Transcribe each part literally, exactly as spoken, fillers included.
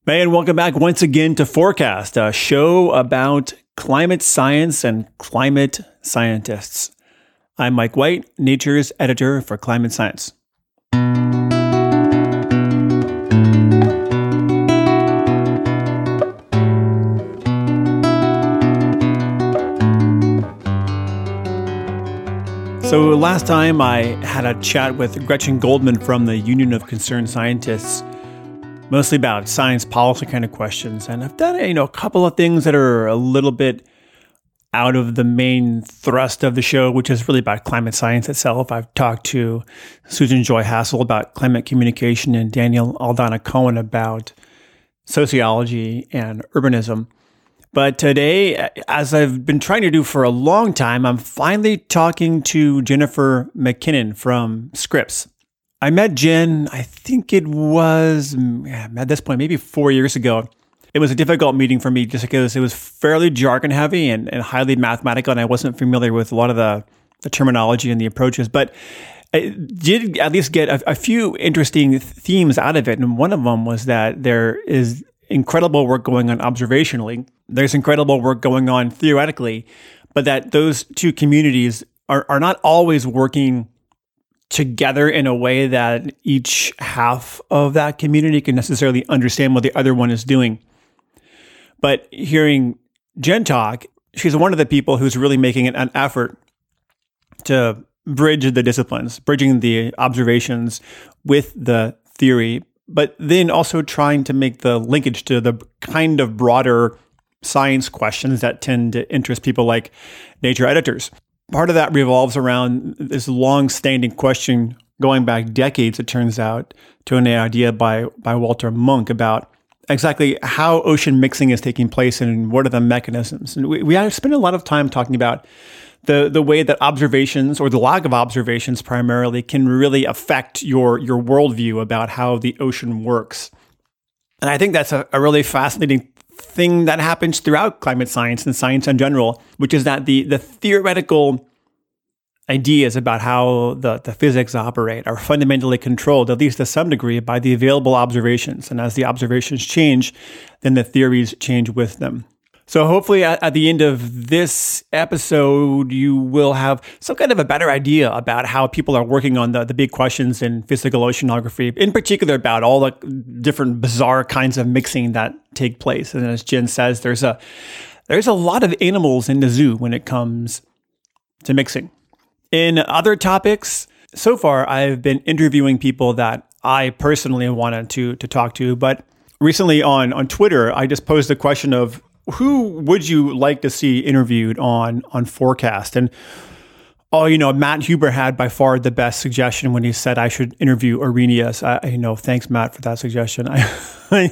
Hey, and welcome back once again to Forecast, a show about climate science and climate scientists. I'm Mike White, Nature's editor for Climate Science. So last time I had a chat with Gretchen Goldman from the Union of Concerned Scientists, mostly about science policy kind of questions. And I've done, you know, a couple of things that are a little bit out of the main thrust of the show, which is really about climate science itself. I've talked to Susan Joy Hassel about climate communication and Daniel Aldana Cohen about sociology and urbanism. But today, as I've been trying to do for a long time, I'm finally talking to Jennifer McKinnon from Scripps. I met Jen, I think it was, at this point, maybe four years ago. It was a difficult meeting for me just because it was fairly jargon heavy and, and highly mathematical, and I wasn't familiar with a lot of the, the terminology and the approaches. But I did at least get a, a few interesting themes out of it. And one of them was that there is incredible work going on observationally. There's incredible work going on theoretically, but that those two communities are, are not always working together in a way that each half of that community can necessarily understand what the other one is doing. But hearing Jen talk, she's one of the people who's really making an, an effort to bridge the disciplines, bridging the observations with the theory, but then also trying to make the linkage to the kind of broader science questions that tend to interest people like nature editors. Part of that revolves around this long-standing question going back decades, it turns out, to an idea by, by Walter Munk about exactly how ocean mixing is taking place and what are the mechanisms. And we, we have spent a lot of time talking about the, the way that observations, or the lack of observations primarily, can really affect your, your worldview about how the ocean works. And I think that's a, a really fascinating thing that happens throughout climate science and science in general, which is that the the theoretical ideas about how the, the physics operate are fundamentally controlled, at least to some degree, by the available observations. And as the observations change, then the theories change with them. So hopefully at, at the end of this episode, you will have some kind of a better idea about how people are working on the, the big questions in physical oceanography, in particular about all the different bizarre kinds of mixing that take place. And as Jen says, there's a there's a lot of animals in the zoo when it comes to mixing. In other topics, so far I've been interviewing people that I personally wanted to to talk to, but recently on, on Twitter, I just posed the question of, who would you like to see interviewed on, on Forecast? And, oh, you know, Matt Huber had by far the best suggestion when he said I should interview Arrhenius. I, you know, thanks, Matt, for that suggestion. I,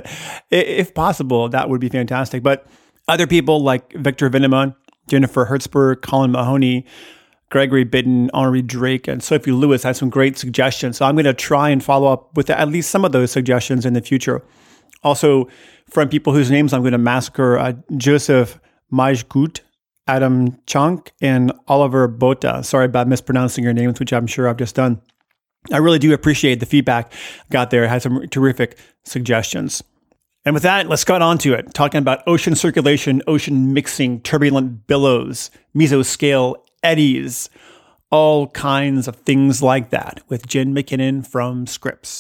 if possible, that would be fantastic. But other people like Victor Venema, Jennifer Hertzberg, Colin Mahoney, Gregory Bitten, Henri Drake, and Sophie Lewis had some great suggestions. So I'm going to try and follow up with at least some of those suggestions in the future. Also, from people whose names I'm going to massacre, uh, Joseph Majgut, Adam Chunk, and Oliver Bota. Sorry about mispronouncing your names, which I'm sure I've just done. I really do appreciate the feedback I got there. I had some terrific suggestions. And with that, let's get on to it. Talking about ocean circulation, ocean mixing, turbulent billows, mesoscale eddies, all kinds of things like that with Jen McKinnon from Scripps.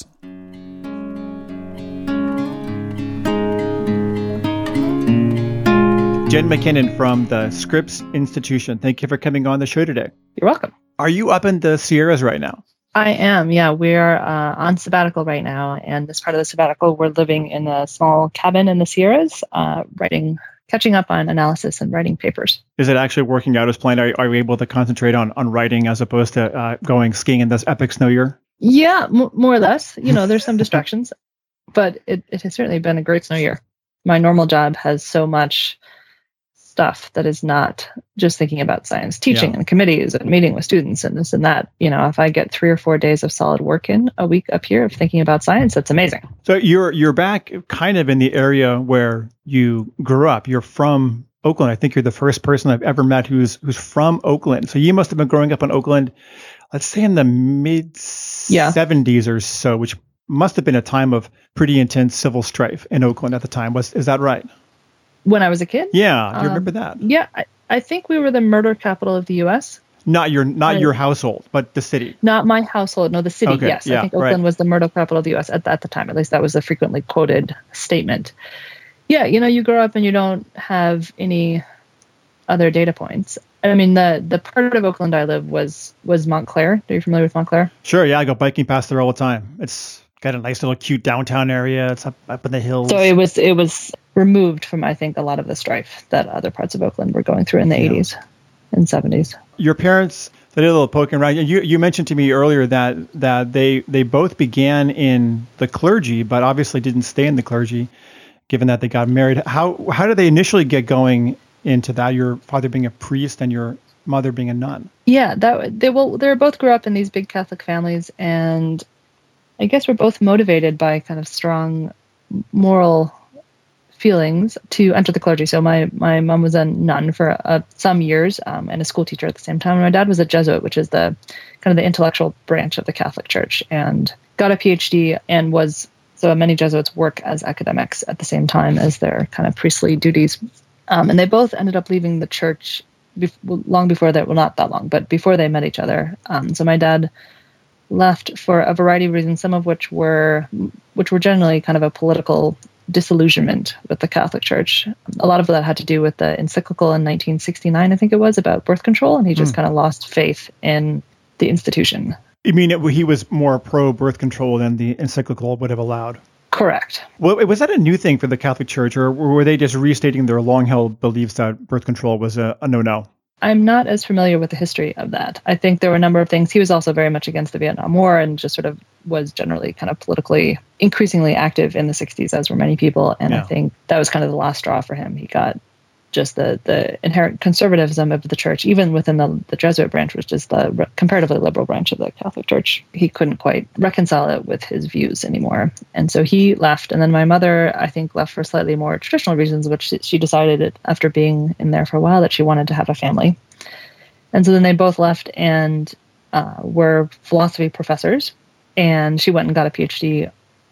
Jen McKinnon from the Scripps Institution. Thank you for coming on the show today. You're welcome. Are you up in the Sierras right now? I am. Yeah, we're uh, on sabbatical right now. And as part of the sabbatical, we're living in a small cabin in the Sierras, uh, writing, catching up on analysis and writing papers. Is it actually working out as planned? Are, are you able to concentrate on, on writing as opposed to uh, going skiing in this epic snow year? Yeah, m- more or less. You know, there's some distractions, but it, it has certainly been a great snow year. My normal job has so much stuff that is not just thinking about science, teaching yeah. and committees and meeting with students and this and that. You know, if I get three or four days of solid work in a week up here of thinking about science, that's amazing. So you're you're back kind of in the area where you grew up. You're from Oakland. I think you're the first person I've ever met who's who's from Oakland. So you must have been growing up in Oakland, let's say in the mid yeah. seventies or so, which must have been a time of pretty intense civil strife in Oakland at the time. Was is that right? When I was a kid? Yeah. Do you Um, remember that? Yeah, I, I think we were the murder capital of the U S. Not your not Right. your household, but the city. Not my household. No, the city. Okay, Yes, yeah, I think Oakland right. was the murder capital of the U S at, at the time. At least that was a frequently quoted statement. Yeah, you know, you grow up and you don't have any other data points. I mean, the the part of Oakland I live was was Montclair. Are you familiar with Montclair? Sure, yeah, I go biking past there all the time. It's got a nice little cute downtown area. It's up up in the hills. So it was it was removed from, I think, a lot of the strife that other parts of Oakland were going through in the Yeah. eighties and seventies. Your parents, they did a little poking around. You you mentioned to me earlier that that they they both began in the clergy, but obviously didn't stay in the clergy, given that they got married. How how did they initially get going into that? Your father being a priest and your mother being a nun. Yeah, that they well, they both grew up in these big Catholic families, and I guess we're both motivated by kind of strong moral feelings to enter the clergy. So my my mom was a nun for uh, some years um, and a school teacher at the same time. And my dad was a Jesuit, which is the kind of the intellectual branch of the Catholic Church, and got a P H D and was so many Jesuits work as academics at the same time as their kind of priestly duties. Um, and they both ended up leaving the church bef- long before that. Well, not that long, but before they met each other. Um, so my dad left for a variety of reasons, some of which were which were generally kind of a political disillusionment with the Catholic Church. A lot of that had to do with the encyclical in nineteen sixty-nine, I think it was, about birth control, and he just Hmm. kind of lost faith in the institution. You mean it, he was more pro birth control than the encyclical would have allowed? Correct. Well, was that a new thing for the Catholic Church, or were they just restating their long-held beliefs that birth control was a, a no-no? I'm not as familiar with the history of that. I think there were a number of things. He was also very much against the Vietnam War and just sort of was generally kind of politically increasingly active in the sixties, as were many people. And Yeah. I think that was kind of the last straw for him. He got just the, the inherent conservatism of the church, even within the, the Jesuit branch, which is the re- comparatively liberal branch of the Catholic Church. He couldn't quite reconcile it with his views anymore. And so he left. And then my mother, I think, left for slightly more traditional reasons, which she- she decided after being in there for a while that she wanted to have a family. And so then they both left and uh, were philosophy professors. And she went and got a P H D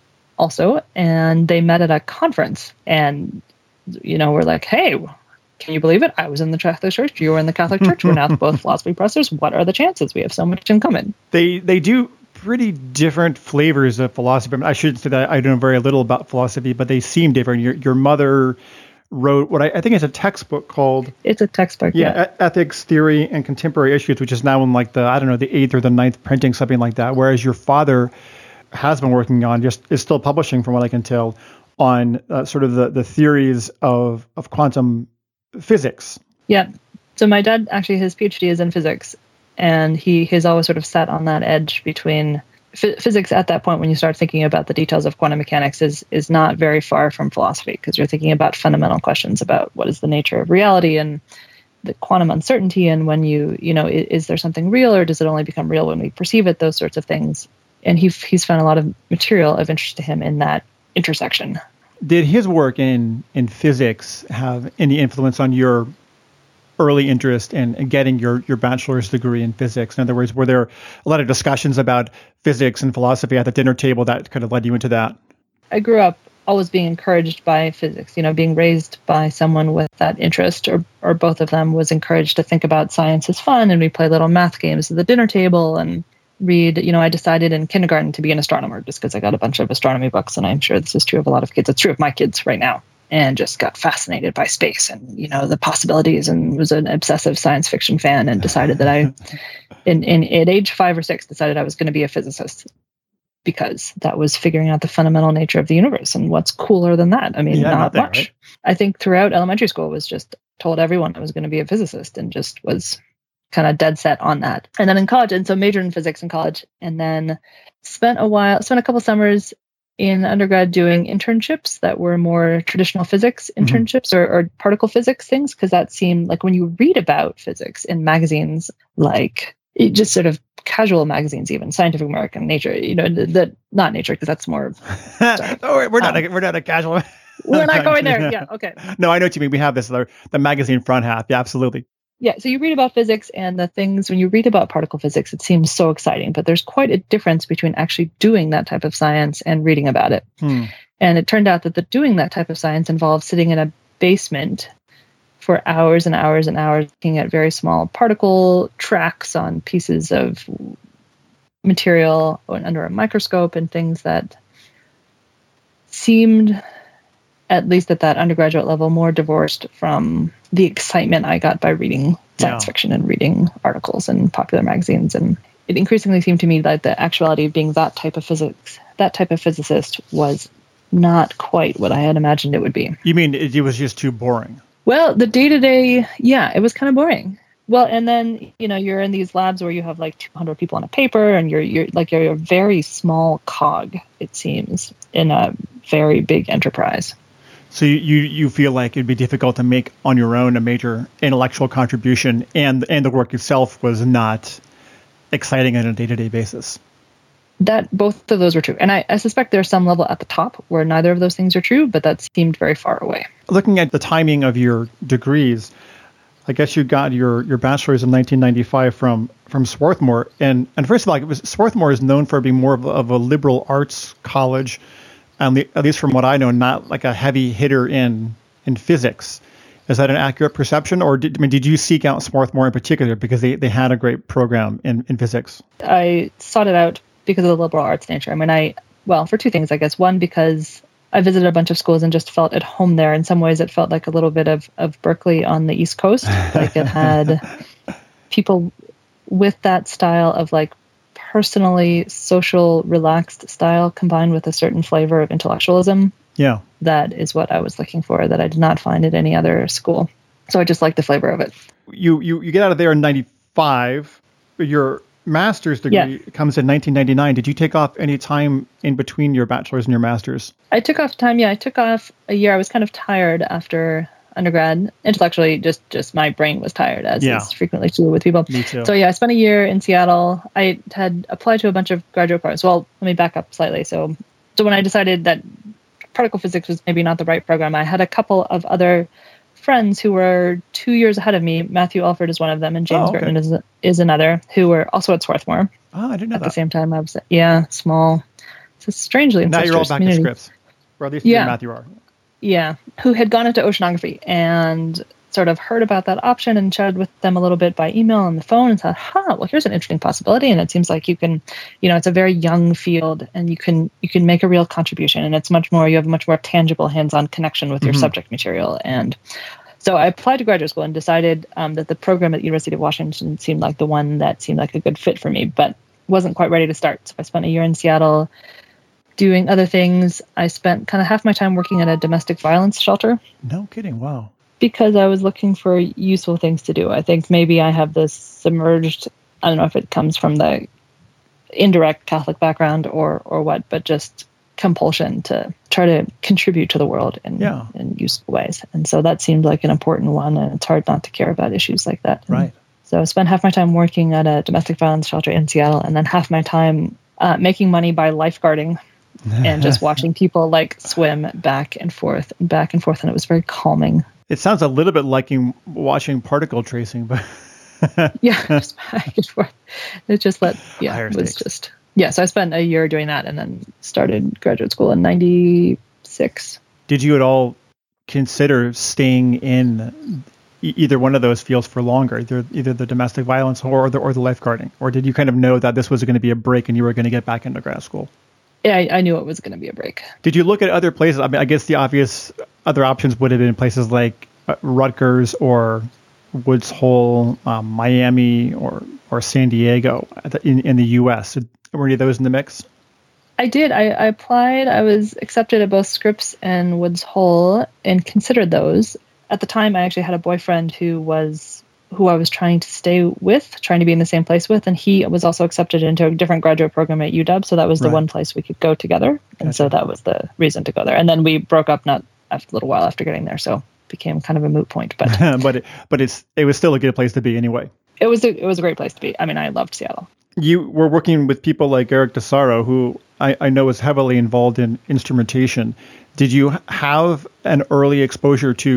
also. And they met at a conference. And, you know, we're like, hey, can you believe it? I was in the Catholic Church. You were in the Catholic Church. We're now both philosophy professors. What are the chances? We have so much in common. They they do pretty different flavors of philosophy. I, mean, I should say that I know very little about philosophy, but they seem different. Your your mother wrote what I, I think is a textbook called It's a textbook. yeah, Yeah. E- Ethics, Theory, and Contemporary Issues, which is now in like the I don't know the eighth or the ninth printing, something like that. Whereas your father has been working on, just is still publishing, from what I can tell, on uh, sort of the, the theories of of quantum physics. Yeah. So my dad, actually, his P H D is in physics. And he has always sort of sat on that edge between ph- physics at that point when you start thinking about the details of quantum mechanics is is not very far from philosophy, because you're thinking about fundamental questions about what is the nature of reality and the quantum uncertainty, and when you, you know, is, is there something real, or does it only become real when we perceive it, those sorts of things. And he, he's found a lot of material of interest to him in that intersection. Did his work in in physics have any influence on your early interest in, in getting your, your bachelor's degree in physics? In other words, were there a lot of discussions about physics and philosophy at the dinner table that kind of led you into that? I grew up always being encouraged by physics, you know, being raised by someone with that interest, or, or both of them was encouraged to think about science as fun. And we play little math games at the dinner table and read, you know, I decided in kindergarten to be an astronomer just because I got a bunch of astronomy books. And I'm sure this is true of a lot of kids. It's true of my kids right now. And just got fascinated by space and, you know, the possibilities, and was an obsessive science fiction fan, and decided that I, in, in at age five or six, decided I was going to be a physicist, because that was figuring out the fundamental nature of the universe. And what's cooler than that? I mean, Yeah, not, not that, much. right? I think throughout elementary school was just told everyone I was going to be a physicist, and just was kind of dead set on that. And then in college, and so majored in physics in college, and then spent a while, spent a couple summers in undergrad doing internships that were more traditional physics internships, mm-hmm. or, or particle physics things, because that seemed like, when you read about physics in magazines, like it just sort of casual magazines, even Scientific American, Nature, you know, that not Nature, because that's more. oh, we're not um, a, we're not a casual. We're not going there. Yeah. Okay. No, I know what you mean. We have this the, the magazine front half. Yeah, absolutely. Yeah, so you read about physics and the things, when you read about particle physics, it seems so exciting, but there's quite a difference between actually doing that type of science and reading about it. Hmm. And it turned out that the doing that type of science involves sitting in a basement for hours and hours and hours looking at very small particle tracks on pieces of material under a microscope and things that seemed, at least at that undergraduate level, more divorced from the excitement I got by reading science Yeah. fiction and reading articles and popular magazines. And it increasingly seemed to me that the actuality of being that type of physics, that type of physicist was not quite what I had imagined it would be. You mean it, it was just too boring? Well, the day-to-day, yeah, it was kind of boring. Well, and then, you know, you're in these labs where you have like two hundred people on a paper and you're, you're like, you're a very small cog, it seems, in a very big enterprise. So you, you, you feel like it'd be difficult to make on your own a major intellectual contribution, and and the work itself was not exciting on a day-to-day basis. That both of those were true. And I, I suspect there's some level at the top where neither of those things are true, but that seemed very far away. Looking at the timing of your degrees, I guess you got your, your bachelor's in nineteen ninety-five from, from Swarthmore. And, and first of all, it was, Swarthmore is known for being more of a, of a liberal arts college, um, at least from what I know, not like a heavy hitter in in physics. Is that an accurate perception? Or did, I mean, did you seek out Swarthmore in particular because they, they had a great program in, in physics? I sought it out because of the liberal arts nature. I mean, I, well, for two things, I guess. One, because I visited a bunch of schools and just felt at home there. In some ways, it felt like a little bit of, of Berkeley on the East Coast. Like it had people with that style of like personally social, relaxed style combined with a certain flavor of intellectualism. Yeah. That is what I was looking for, that I did not find at any other school. So I just liked the flavor of it. You you, you get out of there in ninety-five. Your master's degree Yeah. comes in nineteen ninety-nine. Did you take off any time in between your bachelor's and your master's? I took off time. Yeah, I took off a year. I was kind of tired after undergrad. Intellectually, just just my brain was tired, as Yeah. is frequently true with people. Me too. So yeah, I spent a year in Seattle. I had applied to a bunch of graduate programs. Well, let me back up slightly. So, so when I decided that particle physics was maybe not the right program, I had a couple of other friends who were two years ahead of me. Matthew Alford is one of them, and James Oh, okay. Burton is is another, who were also at Swarthmore Oh, I didn't know at that. the same time. I was yeah, small. It's a strangely Now you're all incestuous back community. to Scripps. Or at least Yeah. you and Matthew are. Yeah, who had gone into oceanography and sort of heard about that option and chatted with them a little bit by email on the phone and thought, huh, well, here's an interesting possibility. And it seems like you can, you know, it's a very young field and you can you can make a real contribution. And it's much more, you have a much more tangible hands-on connection with your Mhm. subject material. And so I applied to graduate school and decided um, that the program at the University of Washington seemed like the one that seemed like a good fit for me, but wasn't quite ready to start. So I spent a year in Seattle doing other things. I spent kind of half my time working at a domestic violence shelter No kidding. Wow. because I was looking for useful things to do. I think maybe I have this submerged, I don't know if it comes from the indirect Catholic background or or what, but just compulsion to try to contribute to the world in, Yeah. in useful ways. And so that seemed like an important one, and it's hard not to care about issues like that. Right. So I spent half my time working at a domestic violence shelter in Seattle, and then half my time uh, making money by lifeguarding and just watching people like swim back and forth and back and forth. And it was very calming. It sounds a little bit like you watching particle tracing, but Yeah, just back and forth. It just let, yeah, Higher it was stakes. just, yeah. So I spent a year doing that and then started graduate school in ninety-six. did you at all consider staying in e- either one of those fields for longer, either either the domestic violence or the or the lifeguarding, or did you kind of know that this was going to be a break and you were going to get back into grad school? Yeah, I, I knew it was going to be a break. Did you look at other places? I mean, I guess the obvious other options would have been places like uh, Rutgers or Woods Hole, um, Miami, or or San Diego in in the U S. Were any of those in the mix? I did. I, I applied. I was accepted at both Scripps and Woods Hole and considered those. At the time, I actually had a boyfriend who was who I was trying to stay with, trying to be in the same place with, and he was also accepted into a different graduate program at U W, so that was the Right. one place we could go together. And so Gotcha. that was the reason to go there. And then we broke up not after a little while after getting there, so it became kind of a moot point. But but it, but it's it was still a good place to be anyway. it was a, it was a great place to be. I mean, I loved Seattle. You were working with people like Eric DeSaro, who I, I know is heavily involved in instrumentation. Did you have an early exposure to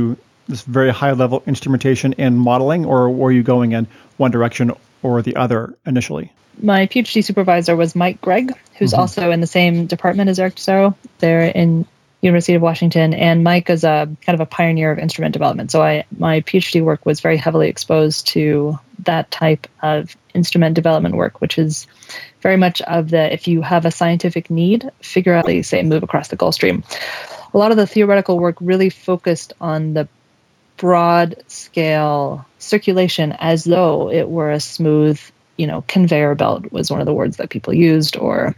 this very high level instrumentation and modeling, or were you going in one direction or the other initially? My PhD supervisor was Mike Gregg, who's mm-hmm. also in the same department as Eric Tesoro. They're in University of Washington, and Mike is a kind of a pioneer of instrument development. So I, my PhD work was very heavily exposed to that type of instrument development work, which is very much of the, if you have a scientific need, figure out, say, move across the Gulf Stream. A lot of the theoretical work really focused on the broad scale circulation as though it were a smooth, you know, conveyor belt was one of the words that people used, or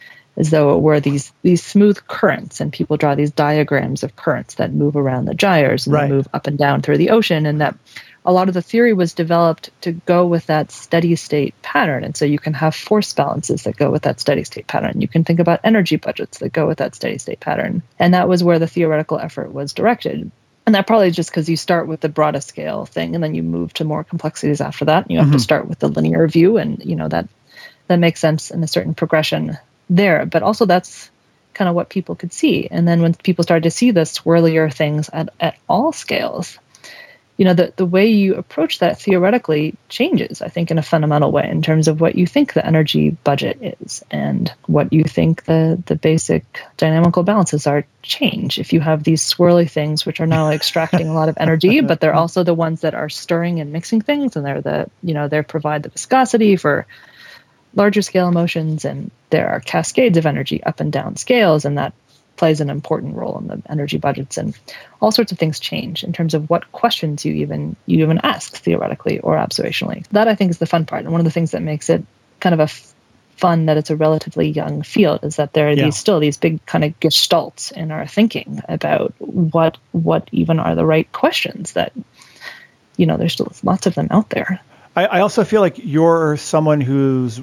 as though it were these these smooth currents, and people draw these diagrams of currents that move around the gyres and right. move up and down through the ocean, and that a lot of the theory was developed to go with that steady state pattern. And so you can have force balances that go with that steady state pattern. You can think about energy budgets that go with that steady state pattern. And that was where the theoretical effort was directed. And that probably just because you start with the broadest scale thing, and then you move to more complexities after that. You have mm-hmm. to start with the linear view, and you know that that makes sense in a certain progression there. But also that's kind of what people could see. And then when people started to see the swirlier things at, at all scales, you know, the, the way you approach that theoretically changes, I think, in a fundamental way in terms of what you think the energy budget is and what you think the, the basic dynamical balances are change. If you have these swirly things, which are not only extracting a lot of energy, but they're also the ones that are stirring and mixing things, and they're the, you know, they provide the viscosity for larger scale motions, and there are cascades of energy up and down scales, and that plays an important role in the energy budgets, and all sorts of things change in terms of what questions you even you even ask theoretically or observationally. That, I think, is the fun part, and one of the things that makes it kind of a f- fun that it's a relatively young field is that there are yeah. these still these big kind of gestalts in our thinking about what what even are the right questions. That, you know, there's still lots of them out there. I, I also feel like you're someone who's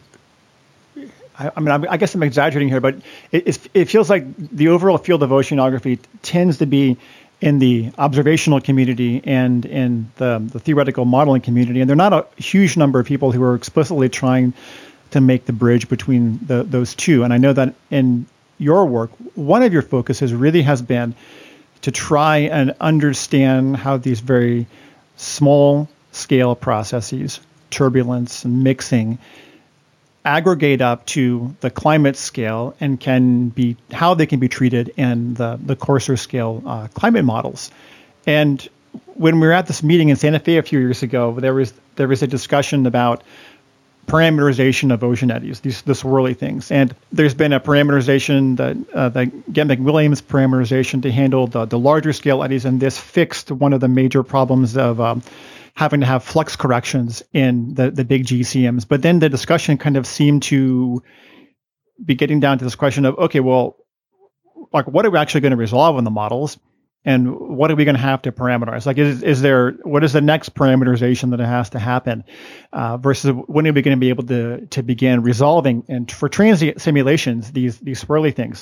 I, I mean, I guess I'm exaggerating here, but it, it feels like the overall field of oceanography tends to be in the observational community and in the, the theoretical modeling community. And there are not a huge number of people who are explicitly trying to make the bridge between the, those two. And I know that in your work, one of your focuses really has been to try and understand how these very small scale processes, turbulence and mixing, aggregate up to the climate scale and can be how they can be treated in the, the coarser scale uh, climate models. And when we were at this meeting in Santa Fe a few years ago, there was there was a discussion about parameterization of ocean eddies, these the swirly things. And there's been a parameterization, the uh, the Ghent-McWilliams parameterization to handle the, the larger scale eddies, and this fixed one of the major problems of um, having to have flux corrections in the, the big G C Ms. But then the discussion kind of seemed to be getting down to this question of, okay, well, like, what are we actually going to resolve in the models? And what are we going to have to parameterize? Like, is, is there, what is the next parameterization that has to happen? Uh, versus when are we going to be able to, to begin resolving, and for transient simulations, these, these swirly things?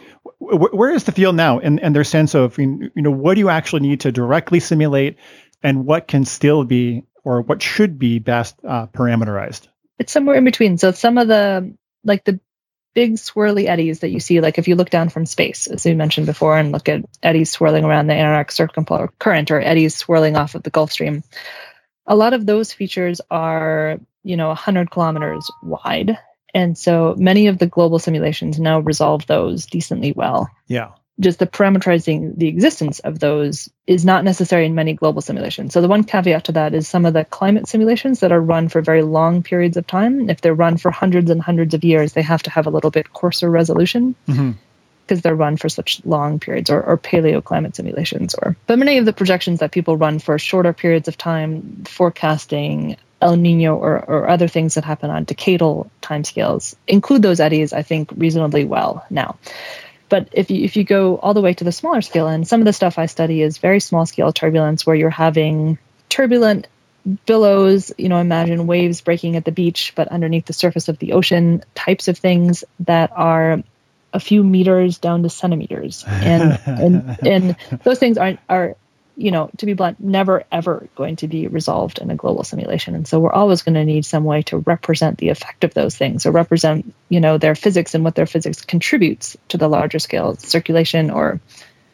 W- where is the field now in, in their sense of, you know, what do you actually need to directly simulate, and what can still be, or what should be best uh, parameterized? It's somewhere in between. So some of the, like the big swirly eddies that you see, like if you look down from space, as we mentioned before, and look at eddies swirling around the Antarctic Circumpolar Current, or eddies swirling off of the Gulf Stream, a lot of those features are, you know, one hundred kilometers wide. And so many of the global simulations now resolve those decently well. Yeah. Just the parameterizing the existence of those is not necessary in many global simulations. So the one caveat to that is some of the climate simulations that are run for very long periods of time, if they're run for hundreds and hundreds of years, they have to have a little bit coarser resolution because mm-hmm. they're run for such long periods, or, or paleoclimate simulations. Or but many of the projections that people run for shorter periods of time, forecasting El Nino or, or other things that happen on decadal timescales, include those eddies, I think, reasonably well now. But if you if you go all the way to the smaller scale, and some of the stuff I study is very small scale turbulence, where you're having turbulent billows, you know, imagine waves breaking at the beach, but underneath the surface of the ocean, types of things that are a few meters down to centimeters. And and, and those things are, are, you know, to be blunt, never, ever going to be resolved in a global simulation. And so we're always going to need some way to represent the effect of those things, or represent, you know, their physics and what their physics contributes to the larger scale circulation or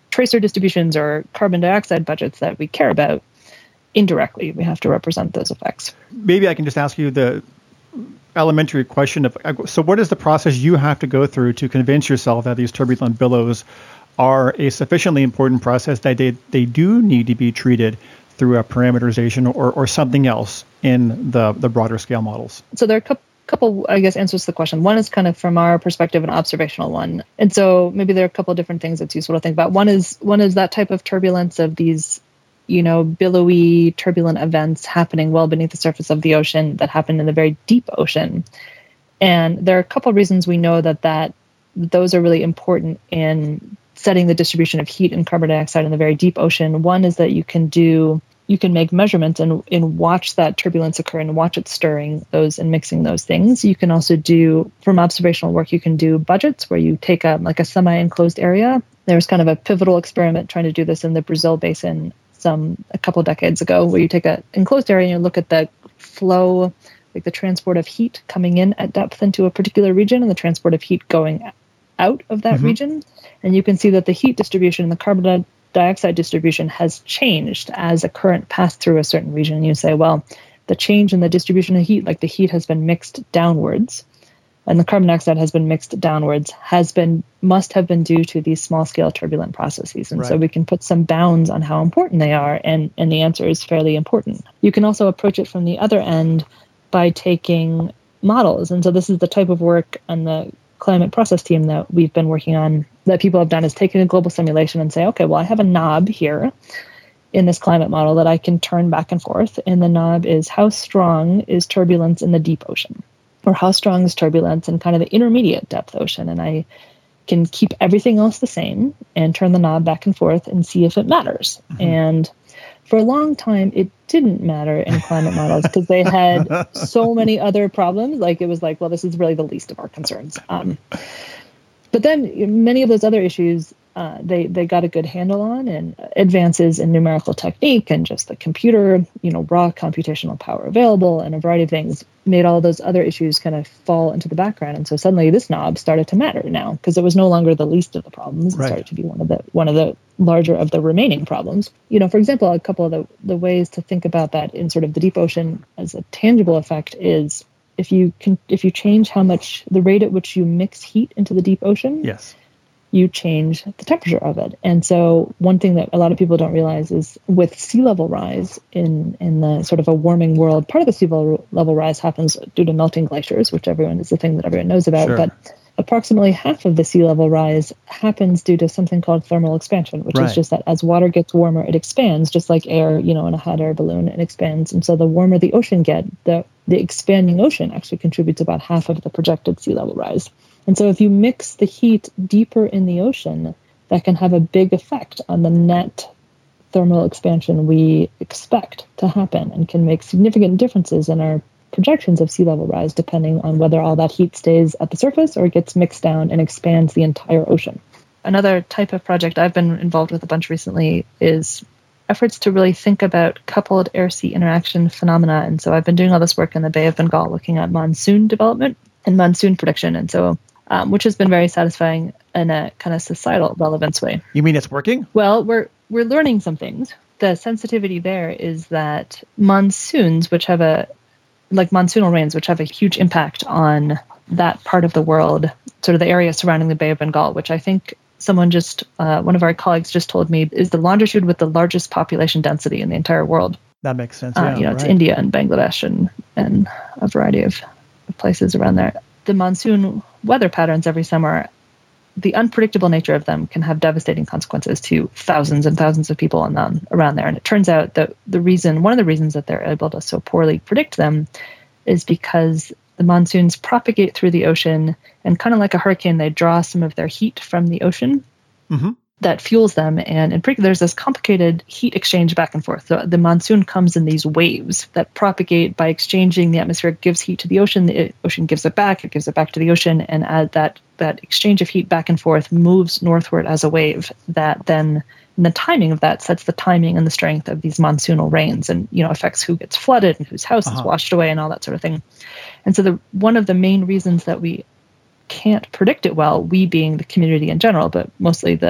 tracer distributions or carbon dioxide budgets that we care about, indirectly, we have to represent those effects. Maybe I can just ask you the elementary question of, so what is the process you have to go through to convince yourself that these turbulent billows are a sufficiently important process that they, they do need to be treated through a parameterization or, or something else in the, the broader scale models? So there are a couple, couple, I guess, answers to the question. One is kind of from our perspective, an observational one. And so maybe there are a couple of different things that's useful to think about. One is one is that type of turbulence of these, you know, billowy, turbulent events happening well beneath the surface of the ocean that happen in the very deep ocean. And there are a couple of reasons we know that, that those are really important in setting the distribution of heat and carbon dioxide in the very deep ocean. One is that you can do, you can make measurements and, and watch that turbulence occur and watch it stirring those and mixing those things. You can also do, from observational work, you can do budgets where you take a, like a semi-enclosed area. There's kind of a pivotal experiment trying to do this in the Brazil Basin some a couple decades ago, where you take an enclosed area and you look at the flow, like the transport of heat coming in at depth into a particular region and the transport of heat going out of that mm-hmm. region. And you can see that the heat distribution and the carbon dioxide distribution has changed as a current passed through a certain region. And you say, well, the change in the distribution of heat, like the heat has been mixed downwards and the carbon dioxide has been mixed downwards, has been, must have been due to these small scale turbulent processes. And right. so we can put some bounds on how important they are. And, and the answer is fairly important. You can also approach it from the other end by taking models. And so this is the type of work on the climate process team that we've been working on, that people have done, is taking a global simulation and say, okay, well, I have a knob here in this climate model that I can turn back and forth. And the knob is how strong is turbulence in the deep ocean, or how strong is turbulence in kind of the intermediate depth ocean. And I can keep everything else the same and turn the knob back and forth and see if it matters. Mm-hmm. And for a long time, it didn't matter in climate models because they had so many other problems. Like it was like, well, this is really the least of our concerns. Um, but then many of those other issues, uh, they they got a good handle on, and advances in numerical technique and just the computer, you know, raw computational power available and a variety of things made all those other issues kind of fall into the background. And so suddenly this knob started to matter now because it was no longer the least of the problems. It right. started to be one of the one of the larger of the remaining problems. You know, for example, a couple of the, the ways to think about that in sort of the deep ocean as a tangible effect is if you can, if you change how much, the rate at which you mix heat into the deep ocean, yes, you change the temperature of it. And so one thing that a lot of people don't realize is with sea level rise in, in the sort of a warming world, part of the sea level, level rise happens due to melting glaciers, which everyone is the thing that everyone knows about. Sure. But approximately half of the sea level rise happens due to something called thermal expansion, which right. is just that as water gets warmer, it expands, just like air, you know, in a hot air balloon, it expands. And so the warmer the ocean get, the, the expanding ocean actually contributes about half of the projected sea level rise. And so if you mix the heat deeper in the ocean, that can have a big effect on the net thermal expansion we expect to happen and can make significant differences in our projections of sea level rise, depending on whether all that heat stays at the surface or gets mixed down and expands the entire ocean. Another type of project I've been involved with a bunch recently is efforts to really think about coupled air-sea interaction phenomena. And so I've been doing all this work in the Bay of Bengal looking at monsoon development and monsoon prediction. And so, um, which has been very satisfying in a kind of societal relevance way. You mean it's working? Well, we're we're learning some things. The sensitivity there is that monsoons, which have a like monsoonal rains, which have a huge impact on that part of the world, sort of the area surrounding the Bay of Bengal, which I think someone just, uh, one of our colleagues just told me is the longitude with the largest population density in the entire world. That makes sense. Uh, yeah, you know, right. It's India and Bangladesh and, and a variety of places around there. The monsoon weather patterns every summer, the unpredictable nature of them can have devastating consequences to thousands and thousands of people on them, around there. And it turns out that the reason, one of the reasons that they're able to so poorly predict them is because the monsoons propagate through the ocean, and kind of like a hurricane, they draw some of their heat from the ocean mm-hmm. that fuels them. And in particular, there's this complicated heat exchange back and forth. So the monsoon comes in these waves that propagate by exchanging. The atmosphere gives heat to the ocean, the ocean gives it back, it gives it back to the ocean, and as that that exchange of heat back and forth moves northward as a wave that then, and the timing of that sets the timing and the strength of these monsoonal rains, and, you know, affects who gets flooded and whose house uh-huh. is washed away and all that sort of thing. And so the one of the main reasons that we can't predict it well, we being the community in general, but mostly the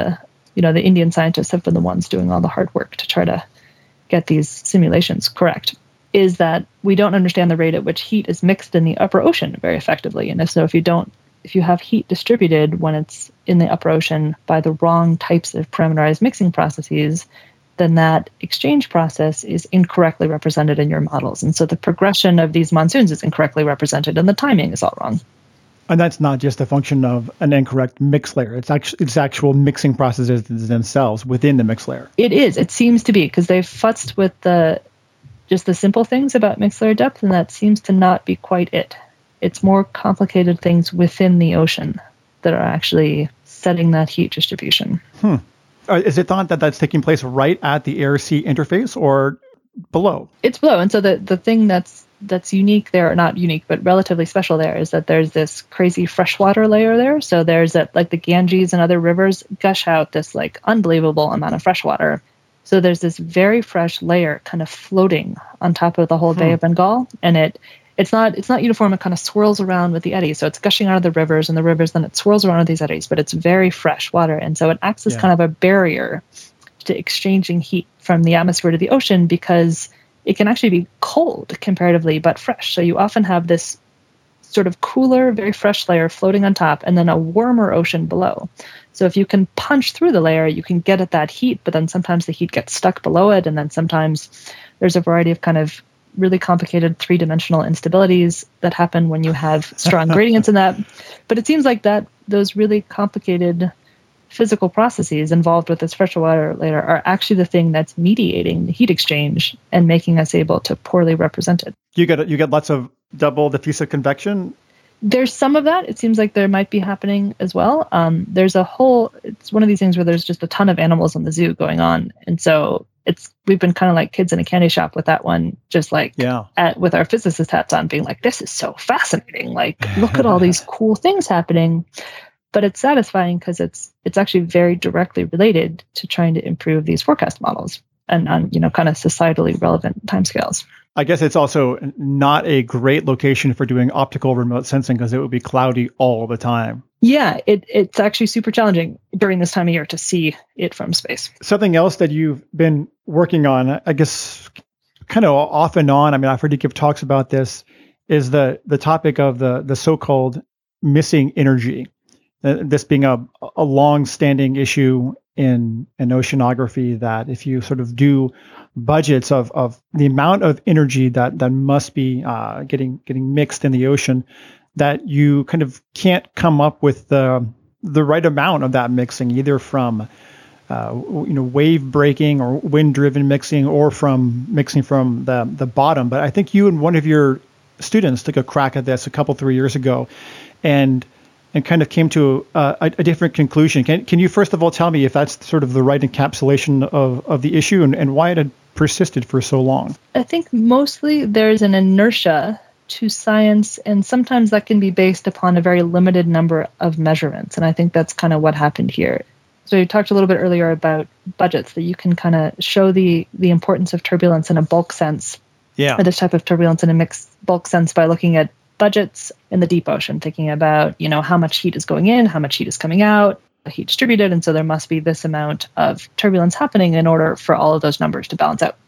you know, the Indian scientists have been the ones doing all the hard work to try to get these simulations correct, is that we don't understand the rate at which heat is mixed in the upper ocean very effectively. And if so, if you don't, if you have heat distributed when it's in the upper ocean by the wrong types of parameterized mixing processes, then that exchange process is incorrectly represented in your models. And so the progression of these monsoons is incorrectly represented and the timing is all wrong. And that's not just a function of an incorrect mix layer. It's actually it's actual mixing processes themselves within the mix layer. It is. It seems to be, because they've futzed with the just the simple things about mix layer depth, and that seems to not be quite it. It's more complicated things within the ocean that are actually setting that heat distribution. Hmm. Is it thought that that's taking place right at the air-sea interface or below? It's below. And so the, the thing that's that's unique there, or not unique, but relatively special there, is that there's this crazy freshwater layer there. So there's that, like the Ganges and other rivers gush out this like unbelievable amount of fresh water. So there's this very fresh layer kind of floating on top of the whole hmm. Bay of Bengal. And it It's not it's not uniform. It kind of swirls around with the eddies. So it's gushing out of the rivers and the rivers, then it swirls around with these eddies, but it's very fresh water. And so it acts as yeah. kind of a barrier to exchanging heat from the atmosphere to the ocean, because it can actually be cold comparatively, but fresh. So you often have this sort of cooler, very fresh layer floating on top, and then a warmer ocean below. So if you can punch through the layer, you can get at that heat, but then sometimes the heat gets stuck below it. And then sometimes there's a variety of kind of really complicated three-dimensional instabilities that happen when you have strong gradients in that. But it seems like that those really complicated physical processes involved with this freshwater layer are actually the thing that's mediating the heat exchange and making us able to poorly represent it. You get you get lots of double diffusive convection. There's some of that. It seems like there might be happening as well. Um, there's a whole, it's one of these things where there's just a ton of animals in the zoo going on. And so it's, we've been kind of like kids in a candy shop with that one, just like yeah. at, with our physicist hats on, being like, this is so fascinating. Like, look at all these cool things happening. But it's satisfying because it's, it's actually very directly related to trying to improve these forecast models and on, you know, kind of societally relevant timescales. I guess it's also not a great location for doing optical remote sensing because it would be cloudy all the time. Yeah, it, it's actually super challenging during this time of year to see it from space. Something else that you've been working on, I guess, kind of off and on, I mean, I've heard you give talks about this, is the the topic of the the so-called missing energy. Uh, this being a, a long-standing issue in, in oceanography, that if you sort of do budgets of, of the amount of energy that, that must be uh, getting getting mixed in the ocean, that you kind of can't come up with the the right amount of that mixing, either from uh, you know wave breaking or wind driven mixing, or from mixing from the the bottom. But I think you and one of your students took a crack at this a couple three years ago, and and kind of came to a, a, a different conclusion. Can can you first of all tell me if that's sort of the right encapsulation of, of the issue, and, and why it had persisted for so long? I think mostly there's an inertia to science, and sometimes that can be based upon a very limited number of measurements. And I think that's kind of what happened here. So you talked a little bit earlier about budgets, that you can kind of show the the importance of turbulence in a bulk sense, yeah, or this type of turbulence in a mixed bulk sense, by looking at budgets in the deep ocean, thinking about, you know, how much heat is going in, how much heat is coming out, the heat distributed, and so there must be this amount of turbulence happening in order for all of those numbers to balance out.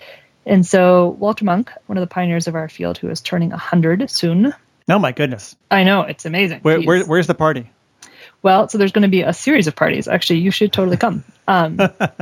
And so Walter Munk, one of the pioneers of our field, who is turning one hundred soon. Oh my goodness. I know, it's amazing. Where, where, where's the party? Well, so there's going to be a series of parties. Actually, you should totally come. Um,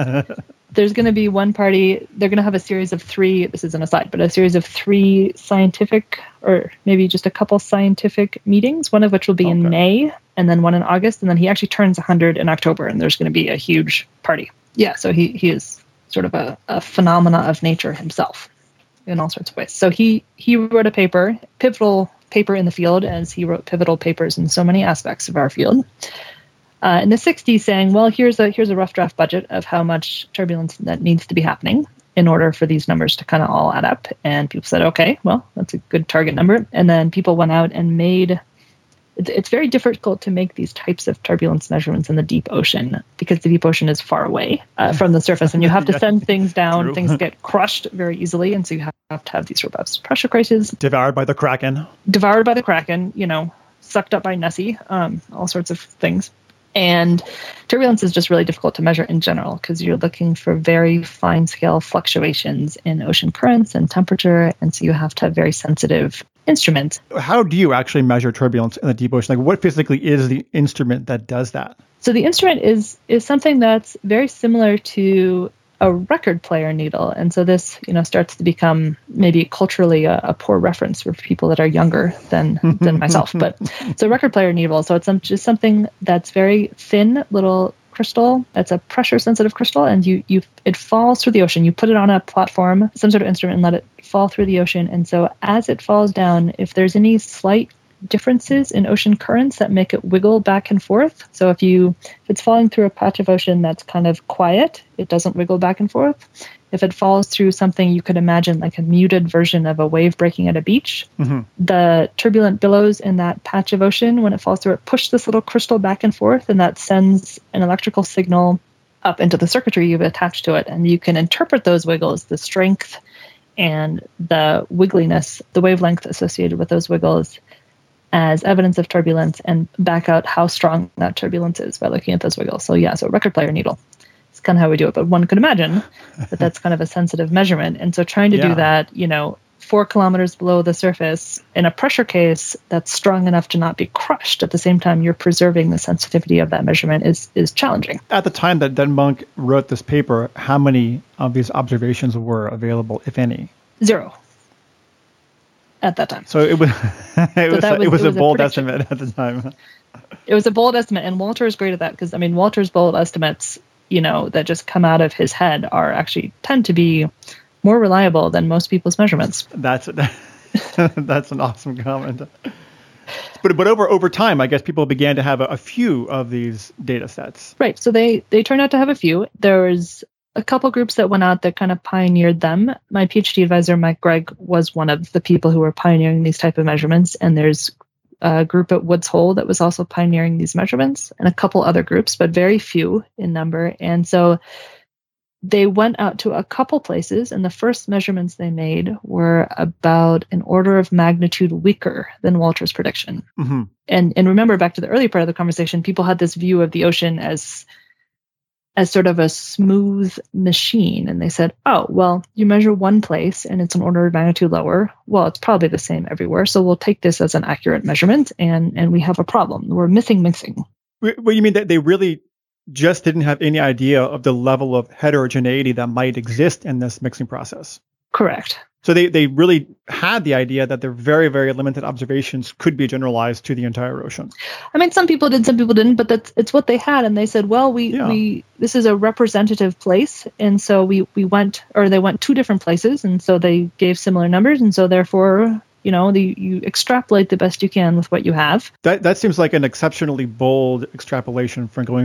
there's going to be one party. They're going to have a series of three, this is an aside, but a series of three scientific, or maybe just a couple scientific meetings, one of which will be okay. in May, and then one in August. And then he actually turns one hundred in October, and there's going to be a huge party. Yeah, so he, he is sort of a, a phenomena of nature himself in all sorts of ways. So he, he wrote a paper, pivotal paper in the field, as he wrote pivotal papers in so many aspects of our field, uh, in the sixties, saying, well, here's a here's a rough draft budget of how much turbulence that needs to be happening in order for these numbers to kind of all add up. And people said, okay, well, that's a good target number. And then people went out and made, it's very difficult to make these types of turbulence measurements in the deep ocean, because the deep ocean is far away uh, from the surface, and you have to send things down. True. Things get crushed very easily, and so you have to have these robust pressure crises. Devoured by the Kraken. Devoured by the Kraken, you know, sucked up by Nessie, um, all sorts of things. And turbulence is just really difficult to measure in general because you're looking for very fine scale fluctuations in ocean currents and temperature. And so you have to have very sensitive instruments. How do you actually measure turbulence in the deep ocean? Like, what physically is the instrument that does that? So the instrument is is something that's very similar to a record player needle. And so this, you know, starts to become maybe culturally a, a poor reference for people that are younger than than myself. But it's a record player needle. So it's some, just something that's very thin little crystal. It's a pressure sensitive crystal, and you you it falls through the ocean. You put it on a platform, some sort of instrument, and let it fall through the ocean. And so as it falls down, if there's any slight differences in ocean currents that make it wiggle back and forth. So if you if it's falling through a patch of ocean that's kind of quiet, it doesn't wiggle back and forth. If it falls through something you could imagine like a muted version of a wave breaking at a beach, mm-hmm. the turbulent billows in that patch of ocean, when it falls through it, push this little crystal back and forth, and that sends an electrical signal up into the circuitry you've attached to it. And you can interpret those wiggles, the strength and the wiggliness, the wavelength associated with those wiggles, as evidence of turbulence, and back out how strong that turbulence is by looking at those wiggles. So yeah, so record player needle. It's kind of how we do it. But one could imagine that that's kind of a sensitive measurement. And so trying to yeah. do that, you know, four kilometers below the surface in a pressure case that's strong enough to not be crushed at the same time you're preserving the sensitivity of that measurement is is challenging. At the time that Den Munk wrote this paper, how many of these observations were available, if any? Zero. At that time. So it was it, was, was, it was it was a bold a estimate at the time. It was a bold estimate, and Walter is great at that because, I mean, Walter's bold estimates, you know, that just come out of his head are actually tend to be more reliable than most people's measurements. That's that's an awesome comment. But but over over time, I guess people began to have a, a few of these data sets. Right. So they they turned out to have a few. There was a couple groups that went out that kind of pioneered them. My PhD advisor, Mike Gregg, was one of the people who were pioneering these type of measurements. And there's a group at Woods Hole that was also pioneering these measurements, and a couple other groups, but very few in number. And so they went out to a couple places, and the first measurements they made were about an order of magnitude weaker than Walter's prediction. Mm-hmm. And and remember, back to the early part of the conversation, people had this view of the ocean as as sort of a smooth machine. And they said, oh, well, you measure one place and it's an order of magnitude lower. Well, it's probably the same everywhere. So we'll take this as an accurate measurement, and, and we have a problem. We're missing mixing. Well, you mean that they really just didn't have any idea of the level of heterogeneity that might exist in this mixing process? Correct. So they, they really had the idea that their very, very limited observations could be generalized to the entire ocean. I mean, some people did, some people didn't, but that's it's what they had. And they said, well, we, yeah. we this is a representative place. And so we, we went, or they went two different places. And so they gave similar numbers. And so therefore, you know, the, you extrapolate the best you can with what you have. That that seems like an exceptionally bold extrapolation from going...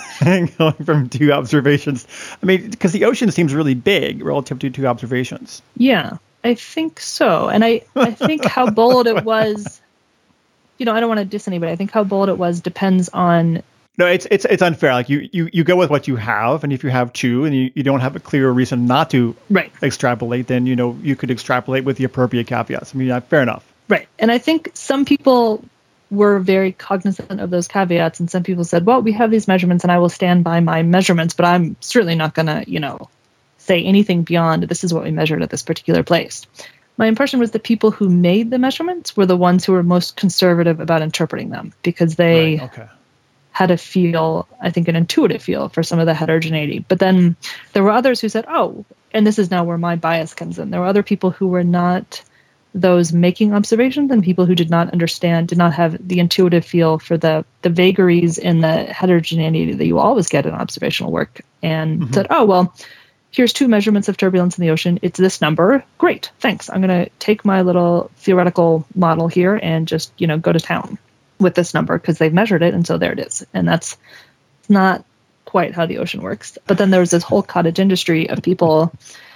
going from two observations. I mean, because the ocean seems really big relative to two observations. Yeah, I think so. And I, I think how bold it was, you know, I don't want to diss anybody. I think how bold it was depends on... No, it's it's it's unfair. Like you, you, you go with what you have, and if you have two and you, you don't have a clear reason not to right. extrapolate, then, you know, you could extrapolate with the appropriate caveats. I mean, yeah, fair enough. Right. And I think some people were very cognizant of those caveats, and some people said, well, we have these measurements and I will stand by my measurements, but I'm certainly not going to, you know, say anything beyond this is what we measured at this particular place. My impression was the people who made the measurements were the ones who were most conservative about interpreting them, because they right, okay. had a feel, I think an intuitive feel for some of the heterogeneity. But then there were others who said, oh, and this is now where my bias comes in. There were other people who were not those making observations, and people who did not understand, did not have the intuitive feel for the the vagaries and the heterogeneity that you always get in observational work, and mm-hmm. said, oh, well, here's two measurements of turbulence in the ocean. It's this number. Great, thanks. I'm going to take my little theoretical model here and just, you know, go to town with this number because they've measured it, and so there it is. And that's not quite how the ocean works. But then there was this whole cottage industry of people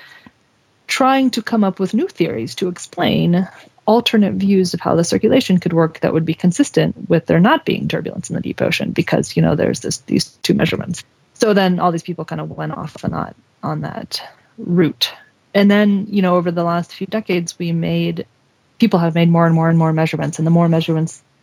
trying to come up with new theories to explain alternate views of how the circulation could work that would be consistent with there not being turbulence in the deep ocean, because, you know, there's this these two measurements. So then all these people kind of went off and on, on that route. And then, you know, over the last few decades, we made, people have made more and more and more measurements, and the more measurements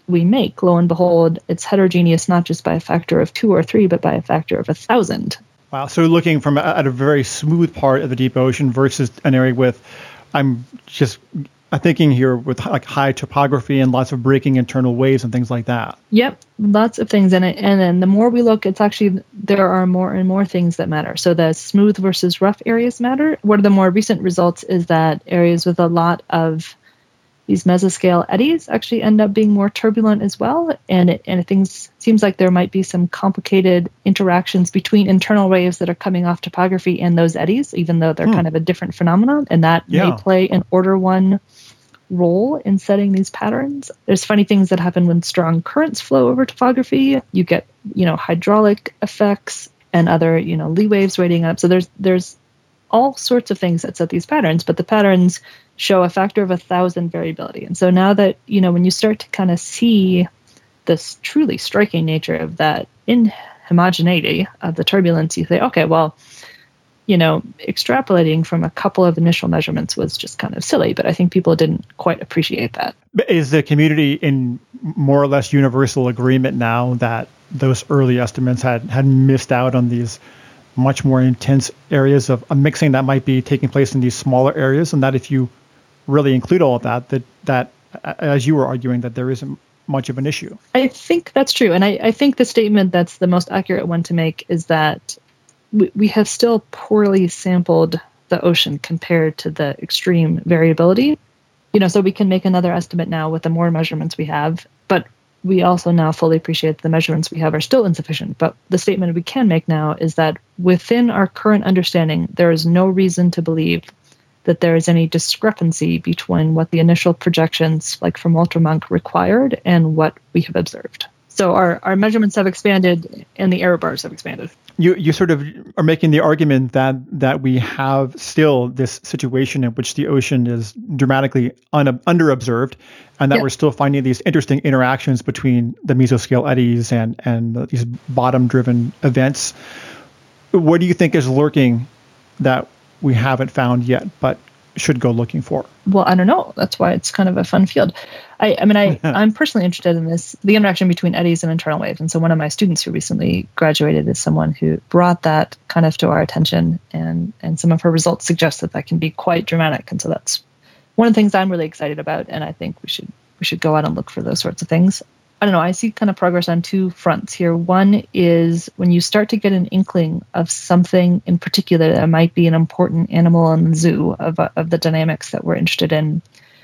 we make, lo and behold, it's heterogeneous not just by a factor of two or three, but by a factor of a thousand. Wow. So looking from a, at a very smooth part of the deep ocean versus an area with, I'm just I'm thinking here with like high topography and lots of breaking internal waves and things like that. Yep, lots of things in it. And then the more we look, it's actually, there are more and more things that matter. So the smooth versus rough areas matter. One of the more recent results is that areas with a lot of these mesoscale eddies actually end up being more turbulent as well. And it, and it things, seems like there might be some complicated interactions between internal waves that are coming off topography and those eddies, even though they're hmm. kind of a different phenomenon. And that yeah. may play an order one role in setting these patterns. There's funny things that happen when strong currents flow over topography. You get, you know, hydraulic effects and other, you know, lee waves radiating up. So there's there's all sorts of things that set these patterns, but the patterns show a factor of a thousand variability. And so now that, you know, when you start to kind of see this truly striking nature of that inhomogeneity of the turbulence, you say, okay, well, you know, extrapolating from a couple of initial measurements was just kind of silly, but I think people didn't quite appreciate that. Is the community in more or less universal agreement now that those early estimates had, had missed out on these much more intense areas of a mixing that might be taking place in these smaller areas, and that if you really include all of that, that, that as you were arguing, that there isn't much of an issue? I think that's true. And I, I think the statement that's the most accurate one to make is that we, we have still poorly sampled the ocean compared to the extreme variability. You know, so we can make another estimate now with the more measurements we have, but we also now fully appreciate the measurements we have are still insufficient. But the statement we can make now is that within our current understanding, there is no reason to believe that there is any discrepancy between what the initial projections, like from Walter Munk, required and what we have observed. So our, our measurements have expanded and the error bars have expanded. You you sort of are making the argument that that we have still this situation in which the ocean is dramatically un, underobserved, and that yeah. we're still finding these interesting interactions between the mesoscale eddies and, and these bottom-driven events. What do you think is lurking that we haven't found yet, but should go looking for? Well, I don't know. That's why it's kind of a fun field. I, I mean, I, I'm personally interested in this, the interaction between eddies and internal waves. And so one of my students who recently graduated is someone who brought that kind of to our attention, and, and some of her results suggest that that can be quite dramatic. And so that's one of the things I'm really excited about. And I think we should, we should go out and look for those sorts of things. I don't know. I see kind of progress on two fronts here. One is when you start to get an inkling of something in particular that might be an important animal in the zoo of, of the dynamics that we're interested in,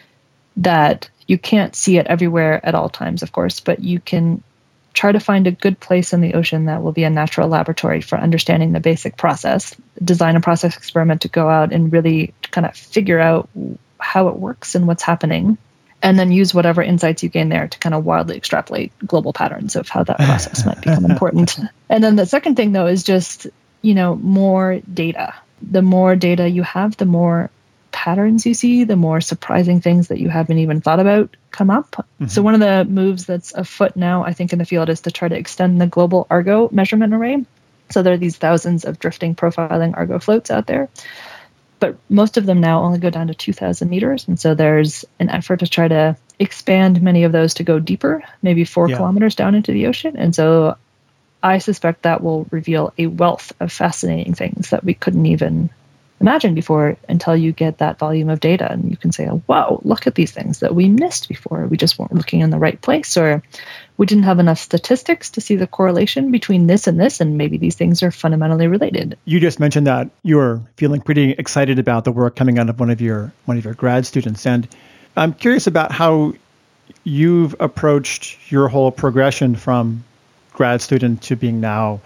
that you can't see it everywhere at all times, of course, but you can try to find a good place in the ocean that will be a natural laboratory for understanding the basic process, design a process experiment to go out and really kind of figure out how it works and what's happening, and then use whatever insights you gain there to kind of wildly extrapolate global patterns of how that process might become important. And then the second thing, though, is just, you know, more data. The more data you have, the more patterns you see, the more surprising things that you haven't even thought about come up. Mm-hmm. So one of the moves that's afoot now, I think, in the field is to try to extend the global Argo measurement array. So there are these thousands of drifting profiling Argo floats out there, but most of them now only go down to two thousand meters. And so there's an effort to try to expand many of those to go deeper, maybe four yeah. kilometers down into the ocean. And so I suspect that will reveal a wealth of fascinating things that we couldn't even imagine before until you get that volume of data and you can say, oh, wow, look at these things that we missed before. We just weren't looking in the right place, or we didn't have enough statistics to see the correlation between this and this, and maybe these things are fundamentally related. You just mentioned that you were feeling pretty excited about the work coming out of one of your one of your grad students, and I'm curious about how you've approached your whole progression from grad student to being now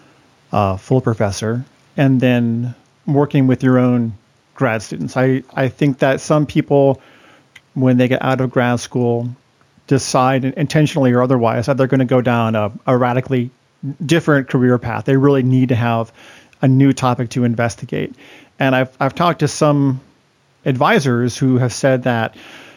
a full professor, and then working with your own grad students. I, I think that some people, when they get out of grad school, decide intentionally or otherwise that they're going to go down a, a radically different career path. They really need to have a new topic to investigate. And I've I've talked to some advisors who have said that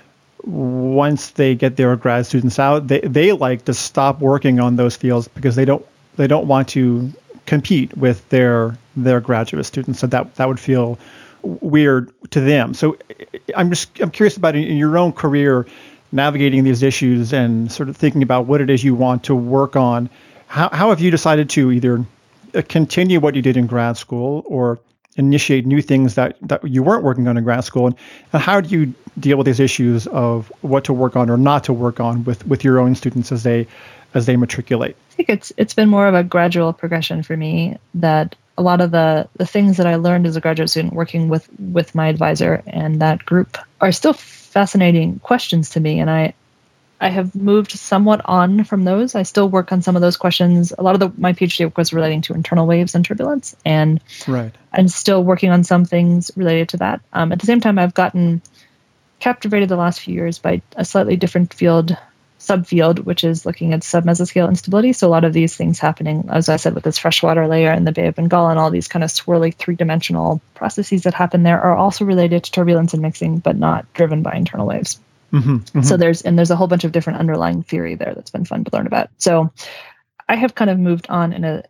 once they get their grad students out, they, they like to stop working on those fields because they don't they don't want to compete with their their graduate students. So that that would feel weird to them. So I'm just I'm curious about in your own career navigating these issues and sort of thinking about what it is you want to work on, how, how have you decided to either continue what you did in grad school or initiate new things that, that you weren't working on in grad school? And, and how do you deal with these issues of what to work on or not to work on with, with your own students as they as they matriculate? I think it's it's been more of a gradual progression for me, that a lot of the, the things that I learned as a graduate student working with, with my advisor and that group are still fascinating questions to me. And I I have moved somewhat on from those. I still work on some of those questions. A lot of the, my PhD work was relating to internal waves and turbulence, and right. I'm still working on some things related to that. Um, at the same time, I've gotten captivated the last few years by a slightly different field, subfield, which is looking at submesoscale instability. So a lot of these things happening, as I said, with this freshwater layer in the Bay of Bengal and all these kind of swirly three-dimensional processes that happen there are also related to turbulence and mixing, but not driven by internal waves. Mm-hmm, mm-hmm. So there's and there's a whole bunch of different underlying theory there that's been fun to learn about. So I have kind of moved on in a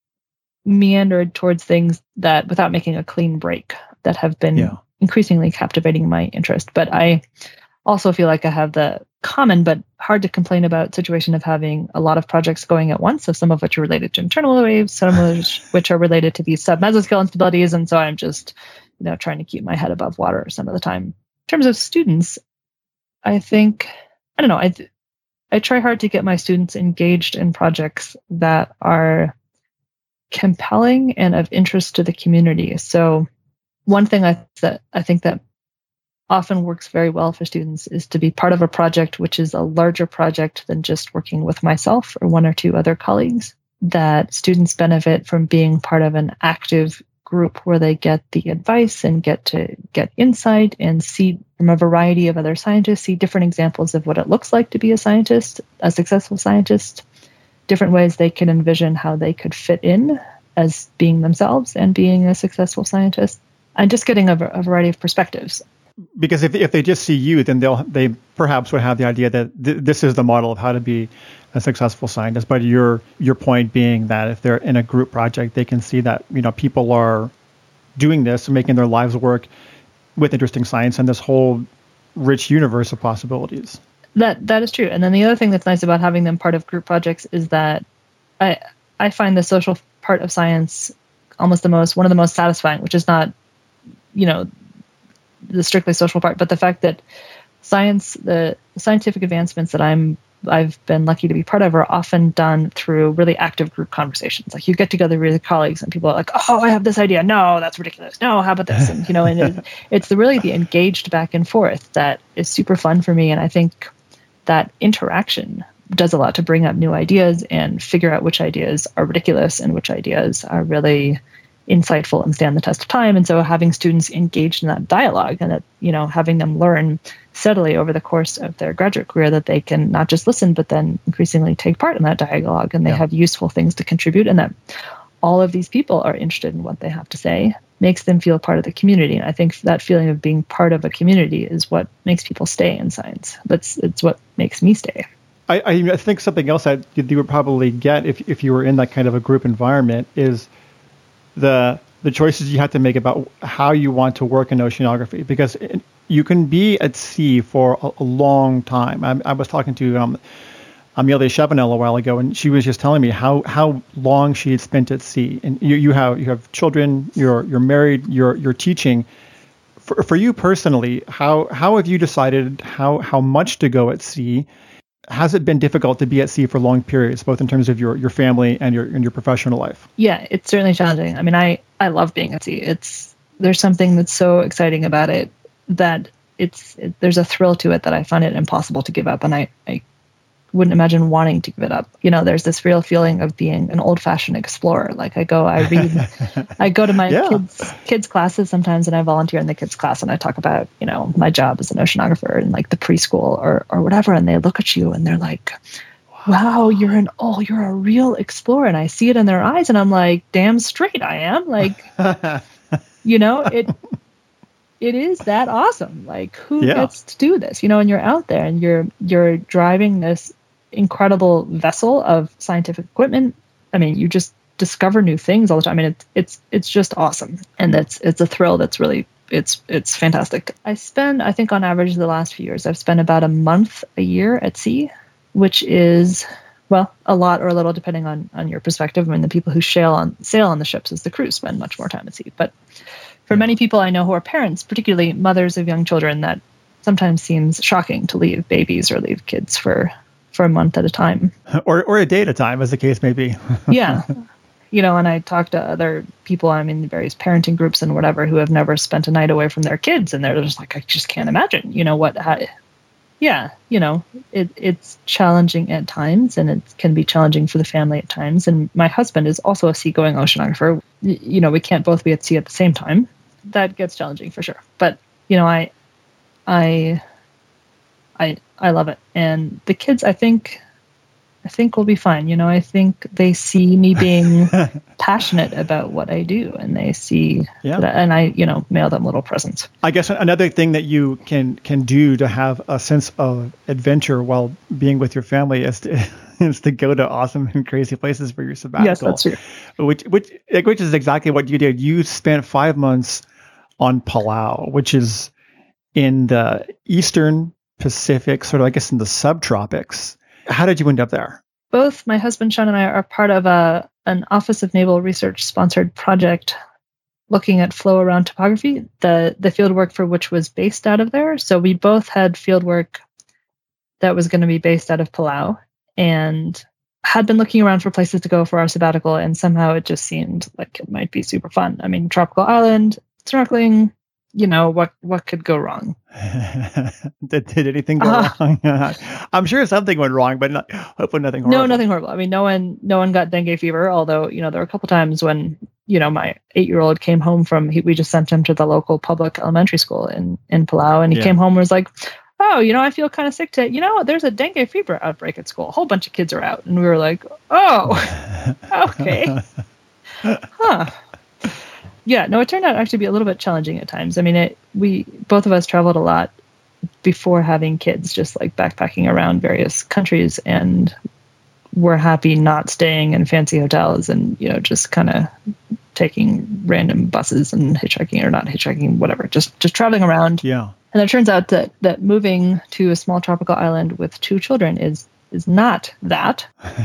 meandered towards things that, without making a clean break, that have been yeah. increasingly captivating my interest. But I also feel like I have the common but hard to complain about situation of having a lot of projects going at once. So some of which are related to internal waves, some of which, which are related to these submesoscale instabilities. And so I'm just, you know, trying to keep my head above water some of the time. In terms of students, I think, I don't know, I th- I try hard to get my students engaged in projects that are compelling and of interest to the community. So one thing I, that I think that often works very well for students is to be part of a project which is a larger project than just working with myself or one or two other colleagues, that students benefit from being part of an active group where they get the advice and get to get insight and see from a variety of other scientists, see different examples of what it looks like to be a scientist, a successful scientist, different ways they can envision how they could fit in as being themselves and being a successful scientist, and just getting a, a variety of perspectives. Because if if they just see you, then they'll they perhaps would have the idea that th- this is the model of how to be a successful scientist. But your your point being that if they're in a group project, they can see that, you know, people are doing this and making their lives work with interesting science and this whole rich universe of possibilities. That that is true. And then the other thing that's nice about having them part of group projects is that I I find the social part of science almost the most one of the most satisfying, which is not, you know, the strictly social part, but the fact that science, the scientific advancements that I'm, I've been lucky to be part of are often done through really active group conversations. Like you get together with your colleagues and people are like, oh, I have this idea. No, that's ridiculous. No, how about this? And, you know, and it, it's the really the engaged back and forth that is super fun for me. And I think that interaction does a lot to bring up new ideas and figure out which ideas are ridiculous and which ideas are really insightful and stand the test of time. And so having students engaged in that dialogue and that, you know, having them learn steadily over the course of their graduate career that they can not just listen, but then increasingly take part in that dialogue, and they yeah. have useful things to contribute, and that all of these people are interested in what they have to say makes them feel part of the community. And I think that feeling of being part of a community is what makes people stay in science. That's it's what makes me stay. I, I think something else that you would probably get if if you were in that kind of a group environment is the the choices you have to make about how you want to work in oceanography, because it, you can be at sea for a, a long time. I, I was talking to um, Amelia Chevenel a while ago, and she was just telling me how, how long she had spent at sea. And you, you have you have children, you're you're married, you're you're teaching. For for you personally, how how have you decided how how much to go at sea? Has it been difficult to be at sea for long periods, both in terms of your, your family and your and your professional life? Yeah, it's certainly challenging. I mean, I, I love being at sea. It's there's something that's so exciting about it that it's it, there's a thrill to it that I find it impossible to give up, and I, I wouldn't imagine wanting to give it up. You know, there's this real feeling of being an old-fashioned explorer. Like I go, I read, I go to my yeah. kids kids classes sometimes, and I volunteer in the kids class, and I talk about, you know, my job as an oceanographer in like the preschool or or whatever, and they look at you and they're like, wow, you're an oh, you're a real explorer, and I see it in their eyes, and I'm like, damn straight I am. Like, you know, it. It is that awesome. Like, who yeah. gets to do this? You know, and you're out there and you're you're driving this incredible vessel of scientific equipment. I mean, you just discover new things all the time. I mean, it's it's it's just awesome, and that's it's a thrill that's really it's it's fantastic. I spend, I think on average the last few years, I've spent about a month a year at sea, which is, well, a lot or a little depending on, on your perspective. I mean, the people who sail on sail on the ships as the crew spend much more time at sea. But for many people I know who are parents, particularly mothers of young children, that sometimes seems shocking to leave babies or leave kids for, for a month at a time. Or or a day at a time, as the case may be. Yeah. You know, and I talk to other people, I'm in various parenting groups and whatever, who have never spent a night away from their kids. And they're just like, I just can't imagine, you know, what, how, yeah, you know, it, it's challenging at times, and it can be challenging for the family at times. And my husband is also a seagoing oceanographer. You know, we can't both be at sea at the same time. That gets challenging for sure. But, you know, I, I, I, I love it. And the kids, I think, I think will be fine. You know, I think they see me being passionate about what I do, and they see, yeah. that, and I, you know, mail them little presents. I guess another thing that you can can do to have a sense of adventure while being with your family is to, is to go to awesome and crazy places for your sabbatical. Yes, that's true. Which which which is exactly what you did. You spent five months on Palau, which is in the Eastern Pacific, sort of, I guess, in the subtropics. How did you end up there? Both my husband, Sean, and I are part of a, an Office of Naval Research sponsored project looking at flow around topography, the, the field work for which was based out of there. So we both had field work that was going to be based out of Palau, and had been looking around for places to go for our sabbatical. And somehow it just seemed like it might be super fun. I mean, tropical island, snorkeling, you know, what what could go wrong? did, did anything go uh, wrong? I'm sure something went wrong, but not, hopefully nothing horrible. No, nothing horrible. I mean, no one no one got dengue fever, although, you know, there were a couple times when, you know, my eight-year-old came home from, he, we just sent him to the local public elementary school in, in Palau, and he yeah. came home and was like, oh, you know, I feel kind of sick today. You know, there's a dengue fever outbreak at school. A whole bunch of kids are out. And we were like, oh, okay. Huh. Yeah, no, it turned out actually to be a little bit challenging at times. I mean, it, we, both of us traveled a lot before having kids, just like backpacking around various countries, and we're happy not staying in fancy hotels and, you know, just kind of taking random buses and hitchhiking or not hitchhiking, whatever, just, just traveling around. Yeah. And it turns out that, that moving to a small tropical island with two children is is not that.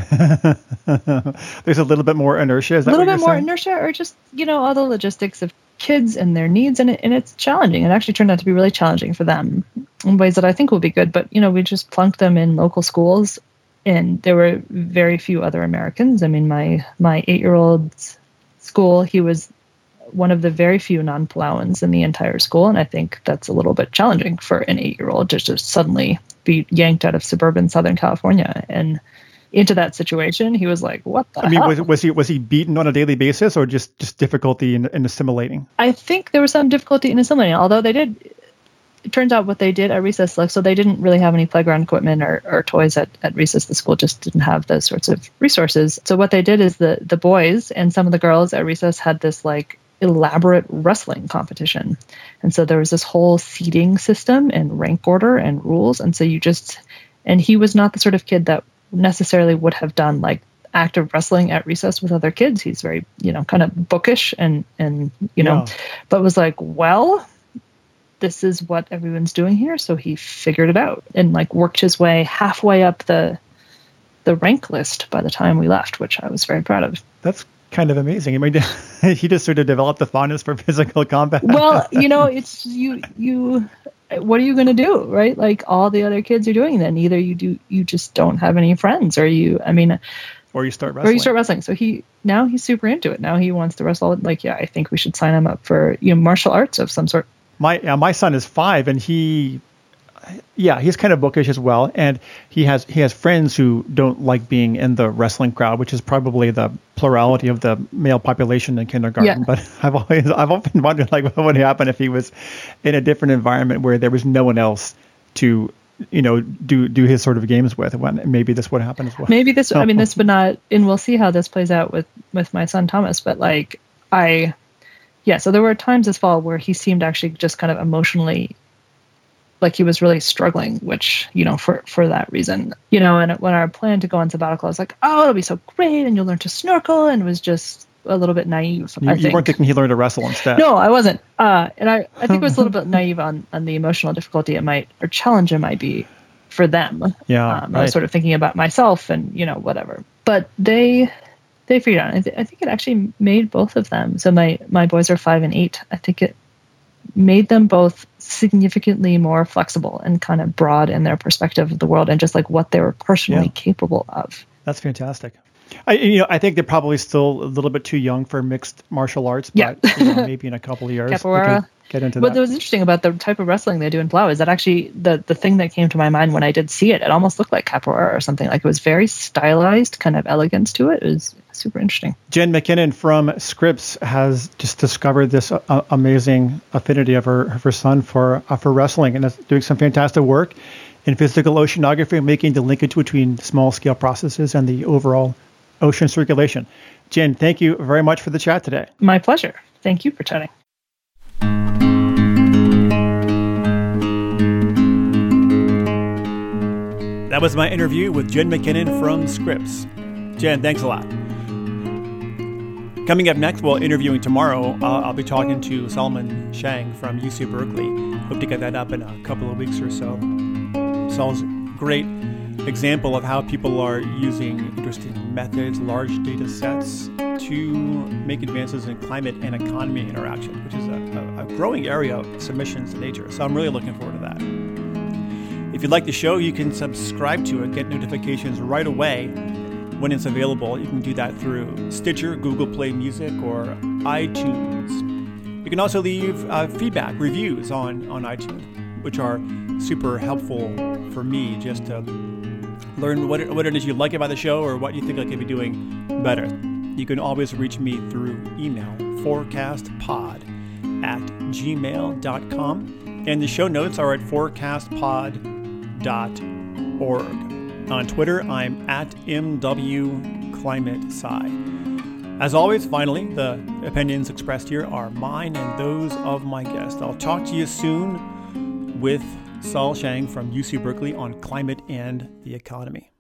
There's a little bit more inertia. Is that a little what bit you're more saying? inertia, or just, you know, all the logistics of kids and their needs. And, it, and it's challenging. It actually turned out to be really challenging for them in ways that I think will be good. But, you know, we just plunked them in local schools, and there were very few other Americans. I mean, my, my eight-year-old's school, he was one of the very few non-Palauans in the entire school. And I think that's a little bit challenging for an eight-year-old to just suddenly be yanked out of suburban Southern California and into that situation. He was like, what the I mean, hell? was, was he was he beaten on a daily basis, or just, just difficulty in, in assimilating? I think there was some difficulty in assimilating, although they did, it turns out what they did at recess, like, so they didn't really have any playground equipment or, or toys at, at recess. The school just didn't have those sorts of resources. So what they did is the, the boys and some of the girls at recess had this like elaborate wrestling competition. And so there was this whole seating system and rank order and rules. And so you just, and he was not the sort of kid that necessarily would have done like active wrestling at recess with other kids. He's very, you know, kind of bookish and, and, you know, yeah. but was like, well, this is what everyone's doing here. So he figured it out and like worked his way halfway up the, the rank list by the time we left, which I was very proud of. That's kind of amazing. I mean, he just sort of developed the fondness for physical combat. Well, you know, it's you, you, what are you going to do? Right. Like all the other kids are doing then. Either you do, you just don't have any friends, or you, I mean, or you start wrestling. Or you start wrestling. So he, now he's super into it. Now he wants to wrestle. Like, yeah, I think we should sign him up for, you know, martial arts of some sort. My, yeah, my son is five, and he, yeah, he's kind of bookish as well, and he has he has friends who don't like being in the wrestling crowd, which is probably the plurality of the male population in kindergarten. Yeah. But I've always I've often wondered, like, what would happen if he was in a different environment where there was no one else to, you know, do do his sort of games with. When maybe this would happen as well. Maybe this. I mean, this would not, and we'll see how this plays out with with my son Thomas. But like, I, yeah. So there were times this fall where he seemed actually just kind of emotionally, like he was really struggling, which, you know, for, for that reason, you know, and when our plan to go on sabbatical, I was like, oh, it'll be so great. And you'll learn to snorkel. And it was just, a little bit naive. You, I you think. weren't thinking he learned to wrestle instead. No, I wasn't. Uh, and I, I think it was a little bit naive on, on the emotional difficulty it might, or challenge it might be for them. Yeah, um, right. I was sort of thinking about myself and, you know, whatever. But they they figured out. I, th- I think it actually made both of them. So my, my boys are five and eight. I think it made them both significantly more flexible and kind of broad in their perspective of the world and just like what they were personally Yeah. capable of. That's fantastic. I, you know, I think they're probably still a little bit too young for mixed martial arts, but Yeah. you know, maybe in a couple of years they Capoeira. could get into What that. was interesting about the type of wrestling they do in Palau is that actually the, the thing that came to my mind when I did see it, it almost looked like capoeira or something. Like it was very stylized, kind of elegance to it. It was super interesting. Jen McKinnon from Scripps has just discovered this uh, amazing affinity of her of her son for uh, for wrestling, and is doing some fantastic work in physical oceanography, making the linkage between small scale processes and the overall ocean circulation. Jen, thank you very much for the chat today. My pleasure. Thank you for chatting. That was my interview with Jen McKinnon from Scripps. Jen, thanks a lot. Coming up next, well, interviewing tomorrow, uh, I'll be talking to Solomon Shang from U C Berkeley. Hope to get that up in a couple of weeks or so. Sol's a great example of how people are using interesting methods, large data sets, to make advances in climate and economy interaction, which is a, a, a growing area of submissions to nature. So I'm really looking forward to that. If you like the show, you can subscribe to it, get notifications right away when it's available. You can do that through Stitcher, Google Play Music, or iTunes. You can also leave uh, feedback, reviews on, on iTunes, which are super helpful for me just to learn what it, what it is you like about the show or what you think I could be doing better. You can always reach me through email, forecastpod at gmail dot com. And the show notes are at forecastpod dot org. On Twitter, I'm at M W Climate Sci. As always, finally, the opinions expressed here are mine and those of my guest. I'll talk to you soon with Sol Shang from U C Berkeley on climate and the economy.